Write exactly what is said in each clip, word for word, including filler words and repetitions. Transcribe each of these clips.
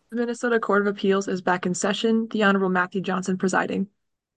The Minnesota Court of Appeals is back in session. The Honorable Matthew Johnson presiding.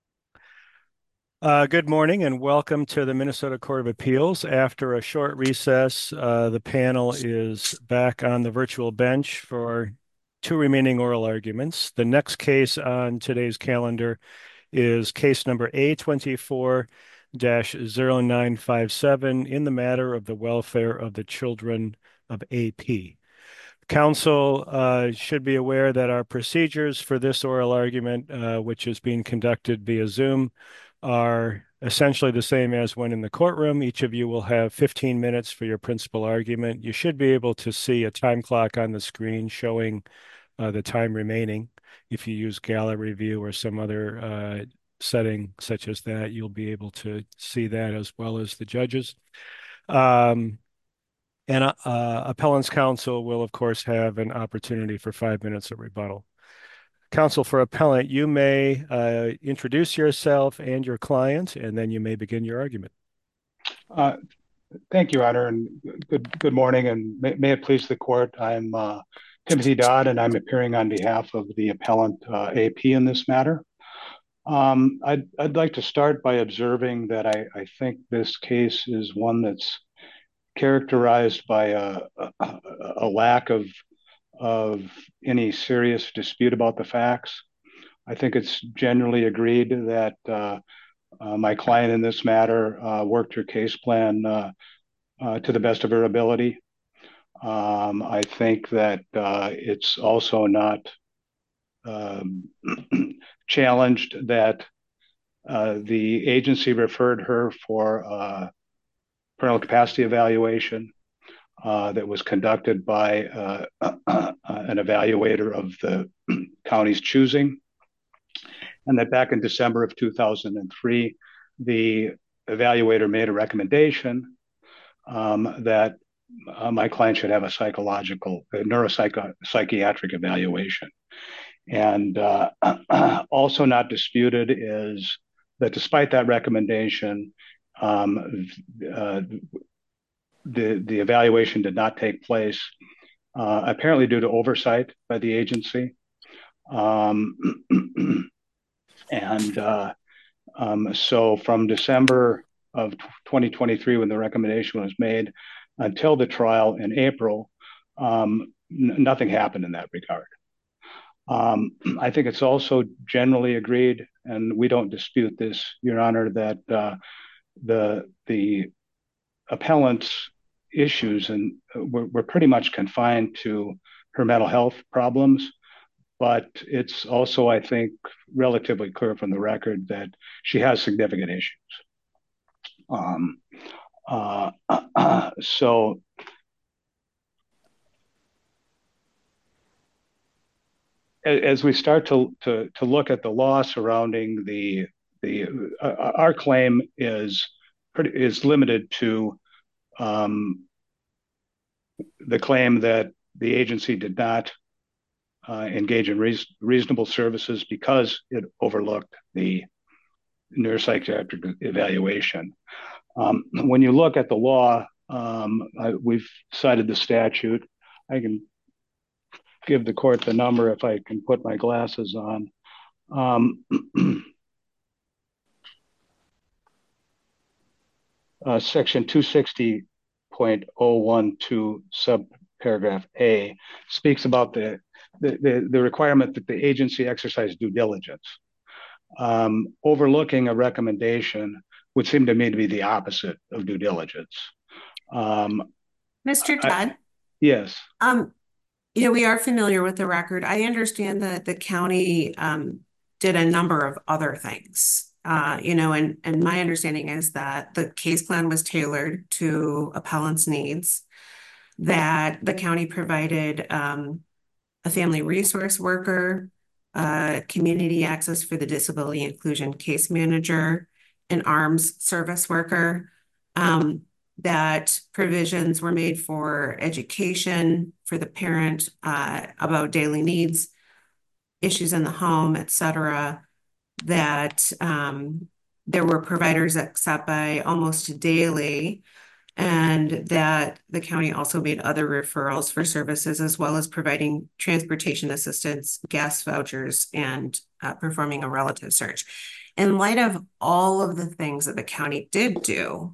Uh, good morning and welcome to the Minnesota Court of Appeals. After a short recess, uh, the panel is back on the virtual bench for two remaining oral arguments. The next case on today's calendar is case number A twenty-four zero nine five seven in the matter of the welfare of the children of A P. Council uh, should be aware that our procedures for this oral argument, uh, which is being conducted via Zoom, are essentially the same as when in the courtroom. Each of you will have fifteen minutes for your principal argument. You should be able to see a time clock on the screen showing uh, the time remaining. If you use gallery view or some other uh, setting such as that, you'll be able to see that as well as the judges. Um, and uh, uh, appellant's counsel will, of course, have an opportunity for five minutes of rebuttal. Counsel for appellant, you may uh, introduce yourself and your client, and then you may begin your argument. Uh, Thank you, Honor, and good good morning, and may, may it please the court. I'm uh, Timothy Dodd, and I'm appearing on behalf of the appellant uh, A P in this matter. Um, I'd I'd like to start by observing that I, I think this case is one that's characterized by a, a, a lack of of any serious dispute about the facts. I think it's generally agreed that uh, uh, my client in this matter uh, worked her case plan uh, uh, to the best of her ability. Um, I think that uh, it's also not um, challenged that uh, the agency referred her for uh, parental capacity evaluation uh, that was conducted by uh, an evaluator of the county's choosing, and that back in December of two thousand three, the evaluator made a recommendation um, that uh, my client should have a psychological, a neuropsychiatric evaluation. And uh, also not disputed is that despite that recommendation, um, uh, the, the evaluation did not take place, uh, apparently due to oversight by the agency. Um, and uh, um, so from December of twenty twenty-three, when the recommendation was made, until the trial in April, um, n- nothing happened in that regard. Um, I think it's also generally agreed, and we don't dispute this, Your Honor, that uh, the the appellant's issues and were, were pretty much confined to her mental health problems. But it's also, I think, relatively clear from the record that she has significant issues. Um, uh, so as we start to, to, to look at the law surrounding the the uh, our claim is pretty, is limited to um, the claim that the agency did not uh, engage in reas- reasonable services because it overlooked the neuropsychiatric evaluation. Um, when you look at the law, um, I, we've cited the statute. I can give the court the number if I can put my glasses on. Um, uh, Section two sixty point oh one two subparagraph A speaks about the, the, the, the requirement that the agency exercise due diligence. Um, overlooking a recommendation would seem to me to be the opposite of due diligence. Um, mister I, Todd, yes. um, you know, we are familiar with the record. I understand that the county um, did a number of other things. Uh, you know, and and my understanding is that the case plan was tailored to appellant's needs, that the county provided um, a family resource worker, uh, community access for the disability inclusion case manager, an arms service worker. Um, that provisions were made for education for the parent uh, about daily needs, issues in the home, et cetera. That um, there were providers that sat by almost daily and that the county also made other referrals for services as well as providing transportation assistance, gas vouchers, and uh, performing a relative search. In light of all of the things that the county did do,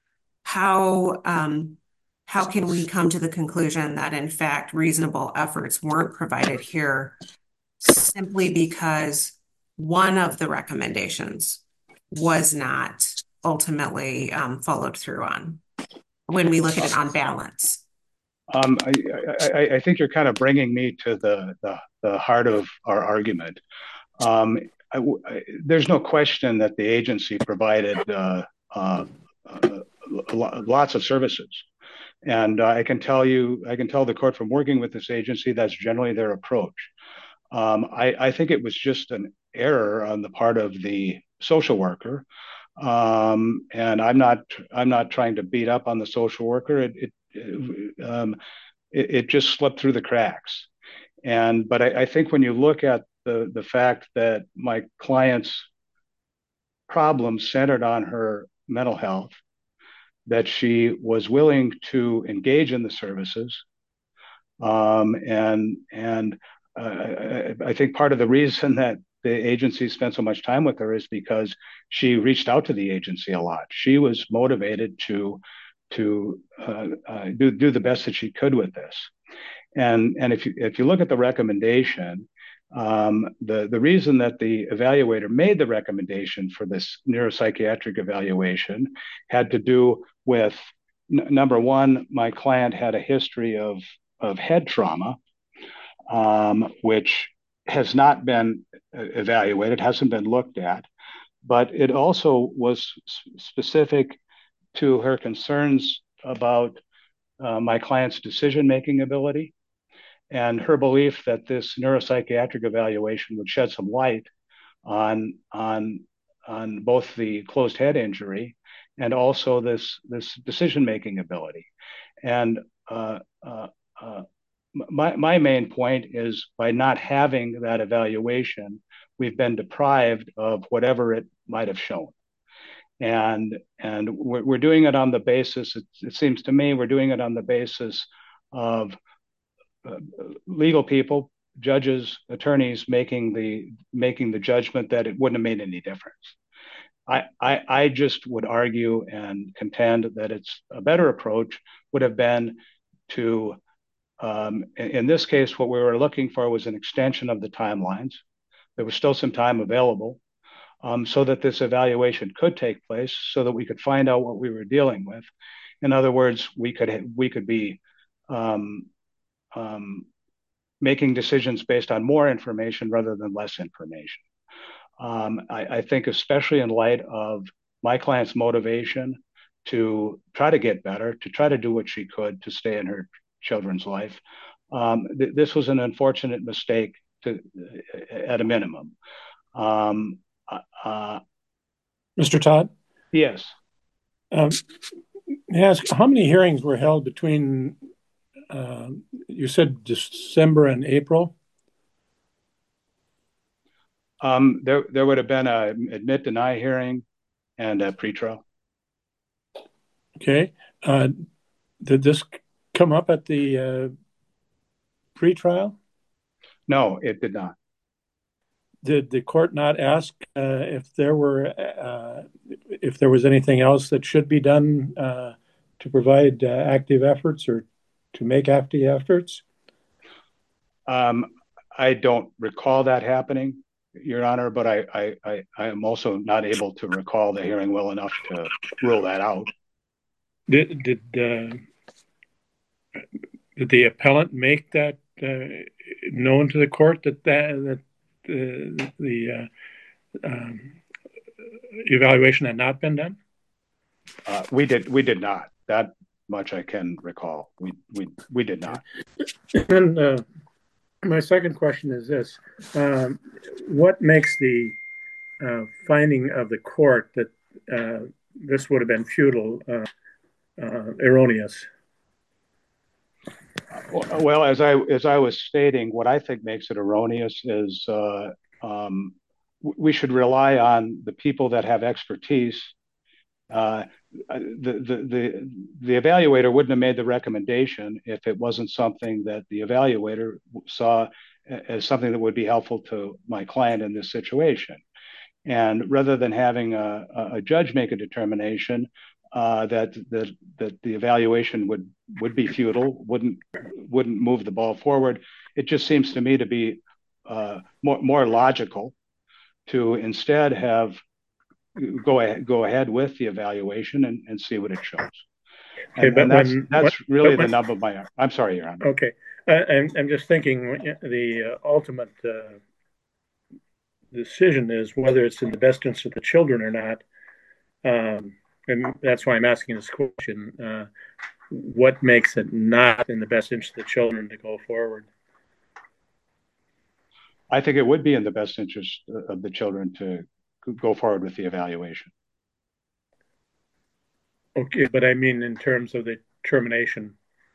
how um, how can we come to the conclusion that in fact reasonable efforts weren't provided here simply because one of the recommendations was not ultimately um, followed through on when we look at it on balance? Um, I, I, I think you're kind of bringing me to the, the, the heart of our argument. Um, I, I, there's no question that the agency provided uh, uh, uh, lots of services. And uh, I can tell you, I can tell the court from working with this agency, that's generally their approach. Um, I, I think it was just an error on the part of the social worker. Um, and I'm not, I'm not trying to beat up on the social worker. It, it, it, um, it, it just slipped through the cracks. And, but I, I think when you look at the, the fact that my client's problems centered on her mental health, that she was willing to engage in the services, um, and and uh, I, I think part of the reason that the agency spent so much time with her is because she reached out to the agency a lot. She was motivated to to uh, uh, do do the best that she could with this. And and if you if you look at the recommendation, um, the the reason that the evaluator made the recommendation for this neuropsychiatric evaluation had to do with n- number one, my client had a history of of head trauma, um, which has not been evaluated, hasn't been looked at, but it also was specific to her concerns about uh, my client's decision making ability and her belief that this neuropsychiatric evaluation would shed some light on on on both the closed head injury and also this this decision making ability. And uh, uh, uh, my my main point is by not having that evaluation, we've been deprived of whatever it might have shown. And and we're, we're doing it on the basis. It, it seems to me we're doing it on the basis of uh, legal people, judges, attorneys making the making the judgment that it wouldn't have made any difference. I, I, I just would argue and contend that it's a better approach would have been to, um, in, in this case, what we were looking for was an extension of the timelines. There was still some time available, um, so that this evaluation could take place, so that we could find out what we were dealing with. In other words, we could we could be um, um, making decisions based on more information rather than less information. Um, I, I think, especially in light of my client's motivation to try to get better, to try to do what she could to stay in her children's life, um, th- this was an unfortunate mistake to, at a minimum. Um, uh, Mister Todd? yes. Um, may I ask, how many hearings were held between, uh, you said December and April? Um, there, there would have been a admit deny hearing and a pretrial. Okay. Uh, did this come up at the uh, pretrial? No, it did not. Did the court not ask uh, if there were uh, if there was anything else that should be done uh, to provide uh, active efforts or to make active efforts? Um, I don't recall that happening, Your Honor, but I, I, I, I am also not able to recall the hearing well enough to rule that out. Did did uh, did the appellant make that uh, known to the court that that, that uh, the uh, um, evaluation had not been done? Uh, we did. We did not. That much I can recall. We we we did not. And uh, my second question is this: um, what makes the uh, finding of the court that uh, this would have been futile uh, uh, erroneous? Well, as I as I was stating, what I think makes it erroneous is uh, um, we should rely on the people that have expertise Uh, the, the the the evaluator wouldn't have made the recommendation if it wasn't something that the evaluator saw as something that would be helpful to my client in this situation. And rather than having a, a judge make a determination uh, that that that the evaluation would would be futile, wouldn't wouldn't move the ball forward, it just seems to me to be uh, more more logical to instead have go ahead go ahead with the evaluation and, and see what it shows. Okay, And, but and that's when, that's when, really when, the nub of my. I'm sorry, Your Honor. Okay, uh, I'm I'm just thinking the uh, ultimate uh, decision is whether it's in the best interest of the children or not, um, and that's why I'm asking this question. Uh, what makes it not in the best interest of the children to go forward? I think it would be in the best interest of the children to go forward with the evaluation. Okay, but I mean in terms of the termination.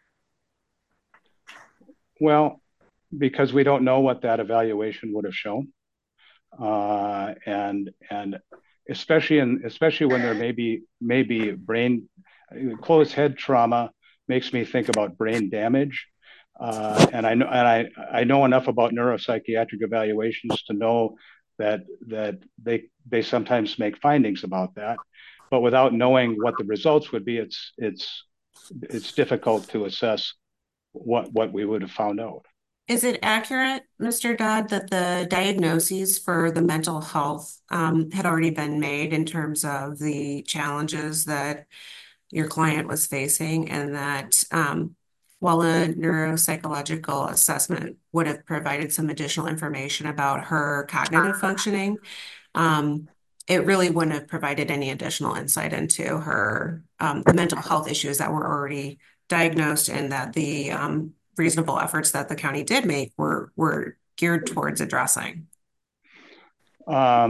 Well, because we don't know what that evaluation would have shown, uh, and and especially in especially when there may be maybe brain closed head trauma makes me think about brain damage. Uh, and I know and I, I know enough about neuropsychiatric evaluations to know that that they they sometimes make findings about that, but without knowing what the results would be, it's it's it's difficult to assess what what we would have found out. Is it accurate, Mister Dodd, that the diagnoses for the mental health um, had already been made in terms of the challenges that your client was facing, and that um, while a neuropsychological assessment would have provided some additional information about her cognitive functioning, um, it really wouldn't have provided any additional insight into her um, the mental health issues that were already diagnosed, and that the um, reasonable efforts that the county did make were were geared towards addressing? Um,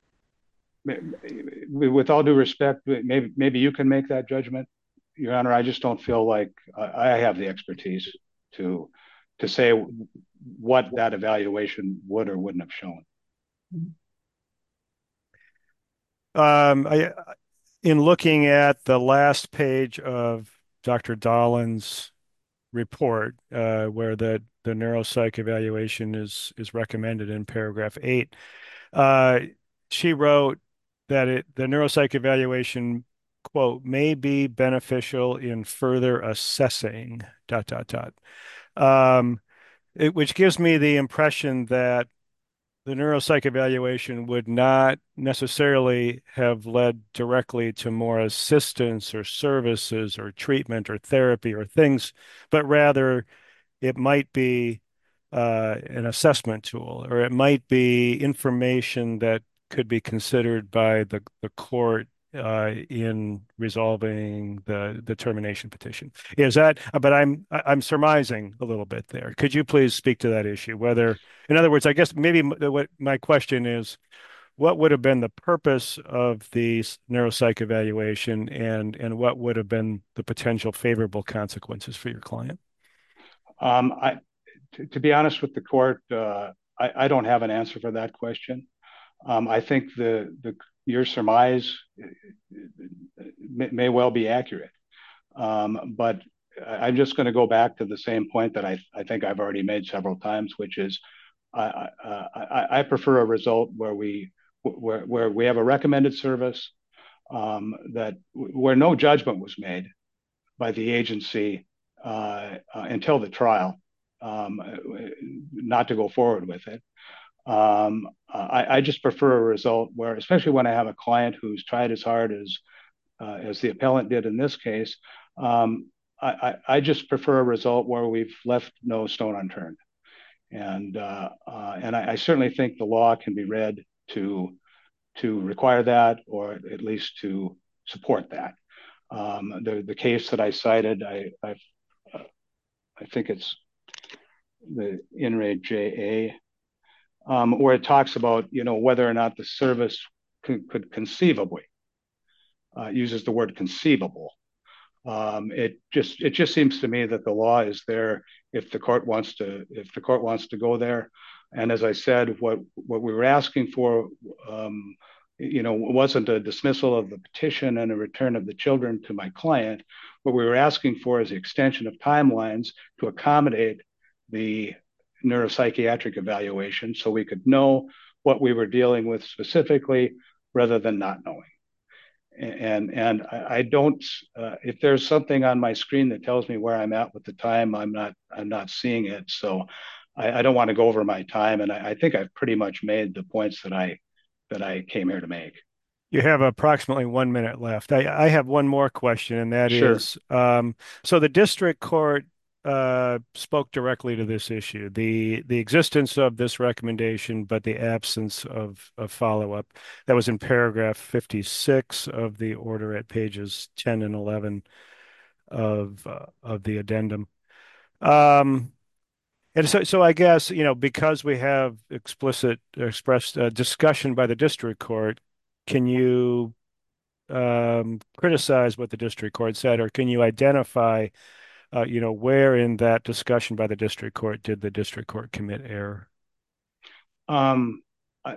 with all due respect, maybe maybe you can make that judgment, Your Honor. I just don't feel like I have the expertise to to say what that evaluation would or wouldn't have shown. Um, I, in looking at the last page of Doctor Dahlen's report, uh, where the the neuropsych evaluation is is recommended in paragraph eight, uh, she wrote that it the neuropsych evaluation, quote, may be beneficial in further assessing dot dot dot, um, it, which gives me the impression that the neuropsych evaluation would not necessarily have led directly to more assistance or services or treatment or therapy or things, but rather it might be uh, an assessment tool, or it might be information that could be considered by the, the court uh, in resolving the, the termination petition. Is that, but I'm I'm surmising a little bit there. Could you please speak to that issue? Whether, in other words, I guess maybe what my question is, what would have been the purpose of the neuropsych evaluation, and and what would have been the potential favorable consequences for your client? Um, I, to, to be honest with the court, uh, I, I don't have an answer for that question. Um, I think the the your surmise may, may well be accurate, um, but I'm just going to go back to the same point that I, I think I've already made several times, which is I, I, I prefer a result where we where where we have a recommended service, um, that where no judgment was made by the agency uh, uh, until the trial, um, not to go forward with it. Um, I, I just prefer a result where, especially when I have a client who's tried as hard as uh, as the appellant did in this case, um, I, I, I just prefer a result where we've left no stone unturned. And uh, uh, and I, I certainly think the law can be read to to require that, or at least to support that. Um, the the case that I cited, I I, uh, I think it's the In Re J A, um, where it talks about, you know, whether or not the service could, could conceivably uh, uses the word conceivable. Um, it just it just seems to me that the law is there if the court wants to if the court wants to go there. And as I said, what what we were asking for um, you know, it wasn't a dismissal of the petition and a return of the children to my client. What we were asking for is the extension of timelines to accommodate the neuropsychiatric evaluation so we could know what we were dealing with specifically rather than not knowing. And and I don't. Uh, if there's something on my screen that tells me where I'm at with the time, I'm not I'm not seeing it. So I, I don't want to go over my time, and I, I think I've pretty much made the points that I that I came here to make. You have approximately one minute left. I, I have one more question, and that Sure. is, um, so the district court uh, spoke directly to this issue, the the existence of this recommendation, but the absence of, of follow-up. That was in paragraph fifty-six of the order at pages ten and eleven of uh, of the addendum. Um, and so, so I guess, you know, because we have explicit expressed uh, discussion by the district court, can you um, criticize what the district court said, or can you identify, uh, you know, where in that discussion by the district court did the district court commit error? Um, I,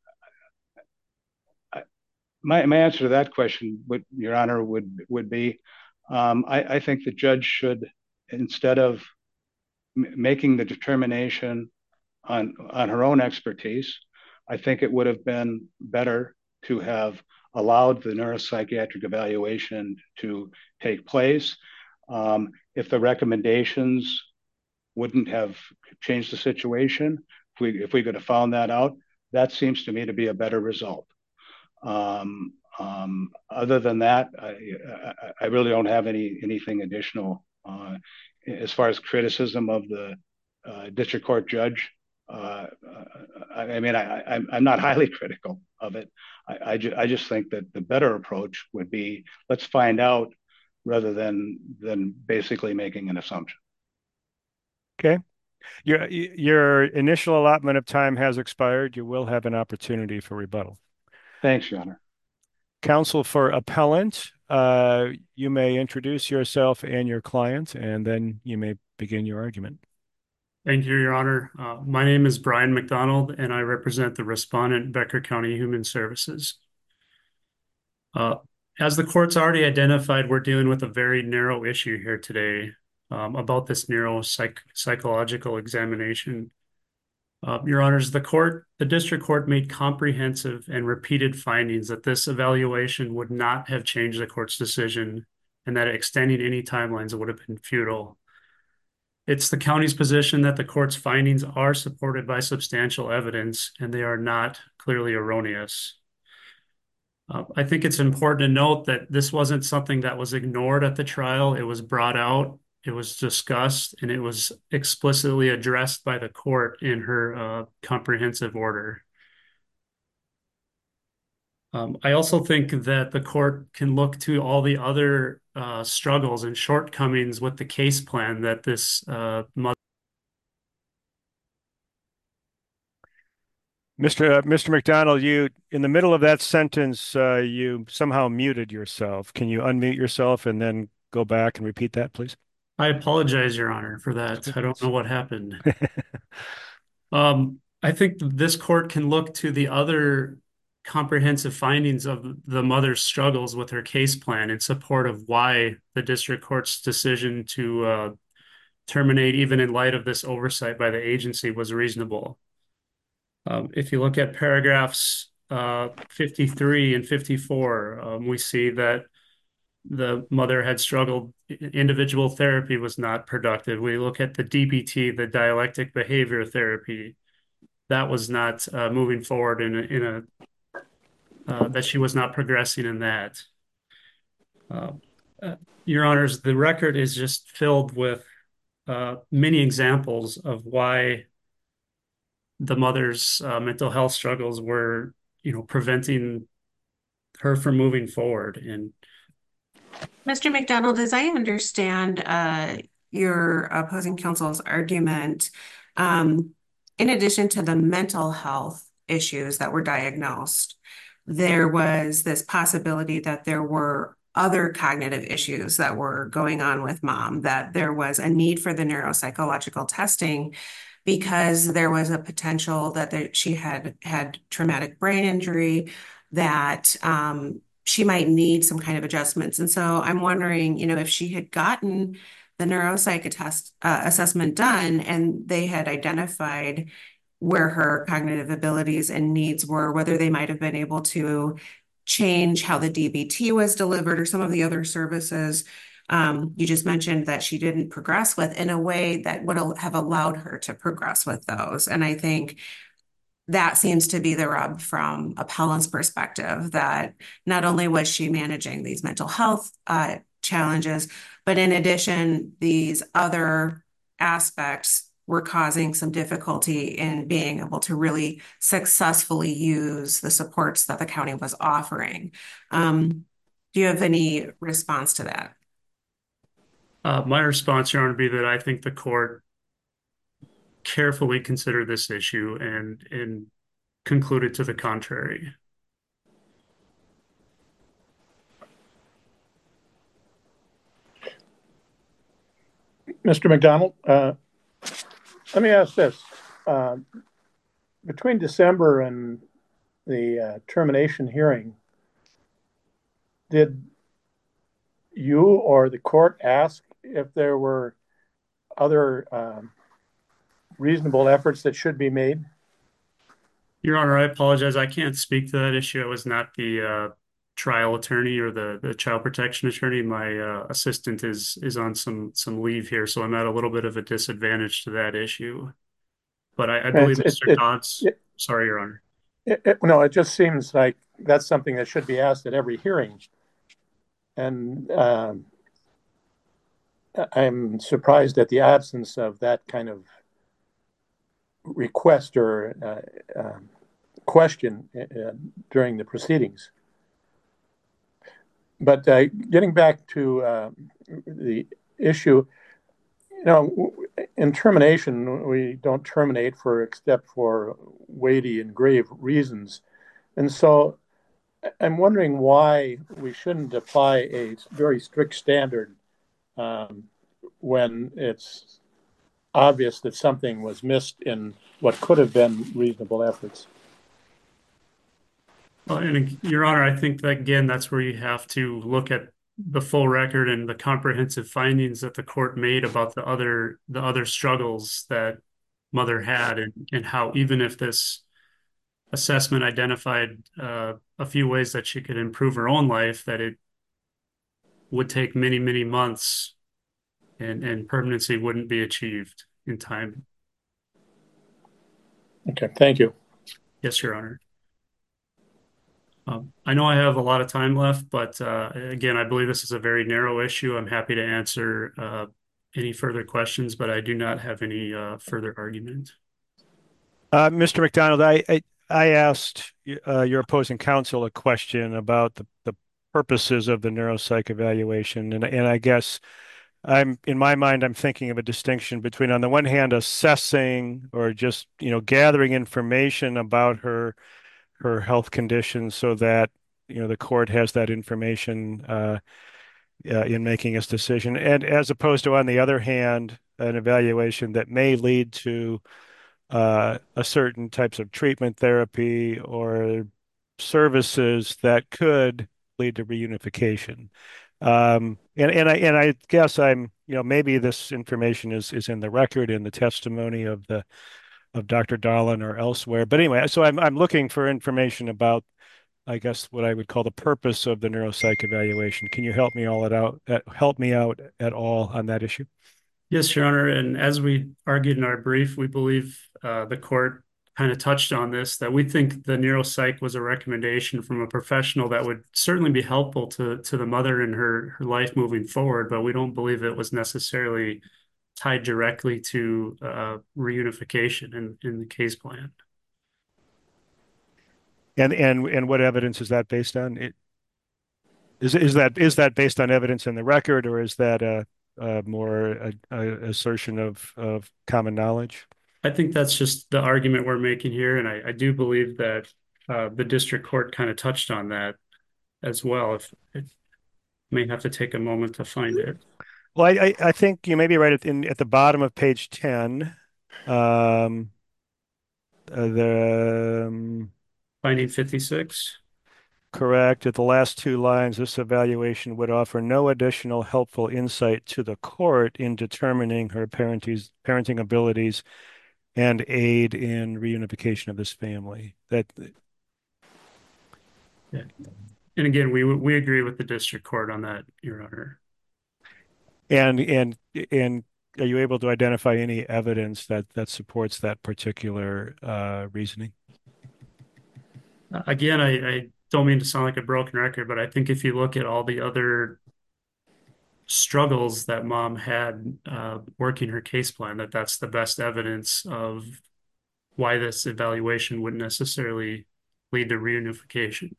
I, my my answer to that question, would, Your Honor, would would be, um, I, I think the judge should, instead of m- making the determination on on her own expertise, I think it would have been better to have allowed the neuropsychiatric evaluation to take place. Um, if the recommendations wouldn't have changed the situation, if we if we could have found that out, that seems to me to be a better result. Um, um, other than that, I, I, I really don't have any anything additional uh, as far as criticism of the uh, district court judge. Uh, I, I mean, I, I, I'm not highly critical of it. I, I, ju- I just think that the better approach would be, let's find out rather than than basically making an assumption. Okay. Your your initial allotment of time has expired. You will have an opportunity for rebuttal. Thanks, Your Honor. Counsel for appellant, uh, you may introduce yourself and your client, and then you may begin your argument. Thank you, Your Honor. Uh, my name is Brian McDonald, and I represent the respondent, Becker County Human Services. Uh, as the court's already identified, we're dealing with a very narrow issue here today um, about this neuropsych psychological examination. Uh, Your Honors, the court, the district court made comprehensive and repeated findings that this evaluation would not have changed the court's decision and that extending any timelines would have been futile. It's the county's position that the court's findings are supported by substantial evidence and they are not clearly erroneous. Uh, I think it's important to note that this wasn't something that was ignored at the trial. It was brought out, it was discussed, and it was explicitly addressed by the court in her uh, comprehensive order. Um, I also think that the court can look to all the other uh, struggles and shortcomings with the case plan that this uh, mother. Mister Uh, Mister McDonald, you in the middle of that sentence, uh, you somehow muted yourself. Can you unmute yourself and then go back and repeat that, please? I apologize, Your Honor, for that. I don't know what happened. um, I think this court can look to the other comprehensive findings of the mother's struggles with her case plan in support of why the district court's decision to uh, terminate, even in light of this oversight by the agency, was reasonable. Um, if you look at paragraphs uh, fifty-three and fifty-four, um, we see that the mother had struggled. Individual therapy was not productive. We look at the D B T, the dialectic behavior therapy, that was not uh, moving forward in a, in a uh, that she was not progressing in that. Uh, uh, Your Honors, the record is just filled with uh, many examples of why the mother's uh, mental health struggles were, you know, preventing her from moving forward. And Mister McDonald, as I understand uh, your opposing counsel's argument, um, in addition to the mental health issues that were diagnosed, there was this possibility that there were other cognitive issues that were going on with mom, that there was a need for the neuropsychological testing because there was a potential that there, she had had traumatic brain injury, that um, she might need some kind of adjustments. And so I'm wondering, you know, if she had gotten the neuropsych test uh, assessment done and they had identified where her cognitive abilities and needs were, whether they might have been able to change how the D B T was delivered or some of the other services um, you just mentioned that she didn't progress with in a way that would have allowed her to progress with those. And I think that seems to be the rub from appellant's perspective, that not only was she managing these mental health uh, challenges, but in addition, these other aspects were causing some difficulty in being able to really successfully use the supports that the county was offering. Um, do you have any response to that? Uh, my response, Your Honor, would be that I think the court carefully considered this issue and and concluded to the contrary. Mister McDonald, uh, let me ask this. Uh, between December and the uh, termination hearing, did you or the court ask if there were other um, reasonable efforts that should be made? Your Honor, I apologize. I can't speak to that issue. I was not the uh, trial attorney or the, the child protection attorney. My uh, assistant is is on some some leave here, so I'm at a little bit of a disadvantage to that issue. But I, I believe It, Mister it, Dodds. it, Sorry, Your Honor. it, it, no, it just seems like that's something that should be asked at every hearing. And um, I'm surprised at the absence of that kind of request or uh, uh, question uh, during the proceedings. But uh, getting back to uh, the issue, you know, in termination, we don't terminate for except for weighty and grave reasons. And so I'm wondering why we shouldn't apply a very strict standard um, when it's obvious that something was missed in what could have been reasonable efforts. Well, and Your Honor, I think that again, that's where you have to look at the full record and the comprehensive findings that the court made about the other the other struggles that mother had, and, and how even if this assessment identified uh, a few ways that she could improve her own life, that it would take many, many months and, and permanency wouldn't be achieved in time. Okay, thank you. Yes, Your Honor. Um, I know I have a lot of time left, but uh, again, I believe this is a very narrow issue. I'm happy to answer uh, any further questions, but I do not have any uh, further argument. Uh, Mister McDonald, I I, I asked uh, your opposing counsel a question about the, the purposes of the neuropsych evaluation, and and I guess I'm in my mind I'm thinking of a distinction between, on the one hand, assessing or just you know gathering information about her her health condition so that you know the court has that information uh, uh, in making its decision, and as opposed to, on the other hand, an evaluation that may lead to uh, a certain types of treatment therapy or services that could lead to reunification. Um, and and I and I guess I'm you know maybe this information is is in the record in the testimony of the of Doctor Dahlin or elsewhere. But anyway, so I'm I'm looking for information about, I guess, what I would call the purpose of the neuropsych evaluation. Can you help me all it out uh, help me out at all on that issue? Yes, Your Honor. And as we argued in our brief, we believe uh, the court kind of touched on this, that we think the neuropsych was a recommendation from a professional that would certainly be helpful to, to the mother in her, her life moving forward, but we don't believe it was necessarily tied directly to uh, reunification in, in the case plan. And and and what evidence is that based on? It, is is that is that based on evidence in the record, or is that a, a more a, a assertion of of common knowledge? I think that's just the argument we're making here, and I, I do believe that uh, the district court kind of touched on that as well. If it may have to take a moment to find it. Well, I I, I think you may be right at in at the bottom of page ten. Um, uh, the um, Finding fifty-six. Correct. At the last two lines, this evaluation would offer no additional helpful insight to the court in determining her parenting parenting abilities and aid in reunification of this family. That Yeah. And again, we we agree with the district court on that, Your Honor. and and and are you able to identify any evidence that that supports that particular uh, reasoning? Again, I, I don't mean to sound like a broken record, but I think if you look at all the other struggles that mom had uh, working her case plan, that that's the best evidence of why this evaluation wouldn't necessarily lead to reunification.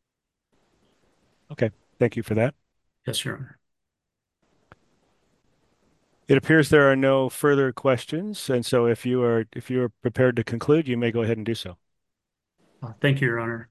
Okay, thank you for that. Yes, Your Honor. It appears there are no further questions, and so if you are if you are prepared to conclude, you may go ahead and do so. Uh, thank you, Your Honor.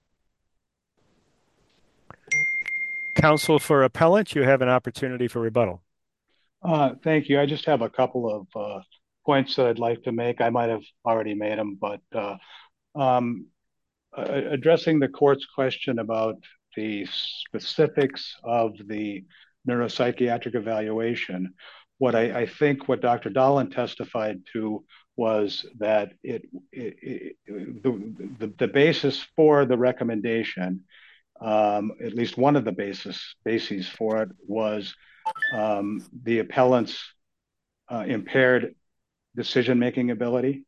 Counsel for appellant, you have an opportunity for rebuttal. Uh, thank you. I just have a couple of uh, points that I'd like to make. I might have already made them, but uh, um, uh, addressing the court's question about the specifics of the neuropsychiatric evaluation, what I, I think what Doctor Dahlin testified to was that it, it, it the, the, the basis for the recommendation, um, at least one of the basis bases for it was um, the appellant's uh, impaired decision-making ability.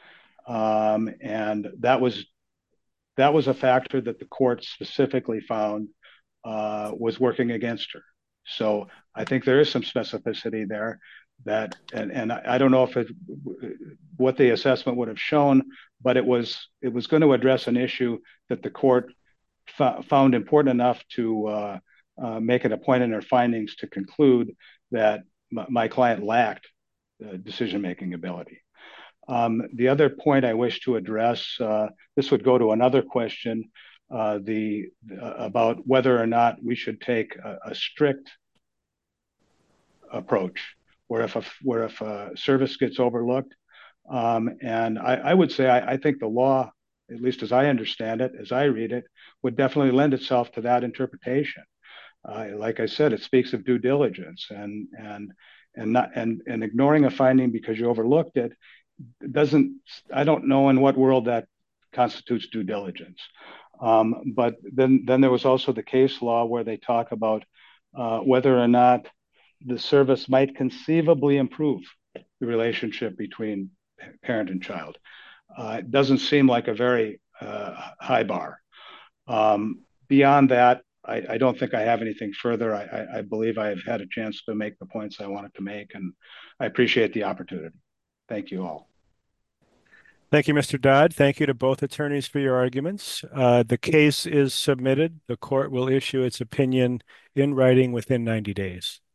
Um, and that was that was a factor that the court specifically found uh, was working against her. So I think there is some specificity there that, and, and I don't know if it, what the assessment would have shown, but it was it was going to address an issue that the court f- found important enough to uh, uh, make it a point in their findings to conclude that m- my client lacked uh, decision-making ability. Um, the other point I wish to address, uh, this would go to another question, uh, the uh, about whether or not we should take a, a strict approach, where if a where if a service gets overlooked, um, and I, I would say I, I think the law, at least as I understand it, as I read it, would definitely lend itself to that interpretation. Uh, like I said, it speaks of due diligence, and and and not and and ignoring a finding because you overlooked it doesn't. I don't know in what world that constitutes due diligence. Um, but then then there was also the case law where they talk about uh, whether or not the service might conceivably improve the relationship between parent and child. Uh, it doesn't seem like a very uh, high bar. Um, beyond that, I, I don't think I have anything further. I, I, I believe I have had a chance to make the points I wanted to make, and I appreciate the opportunity. Thank you all. Thank you, Mister Dodd. Thank you to both attorneys for your arguments. Uh, the case is submitted. The court will issue its opinion in writing within ninety days.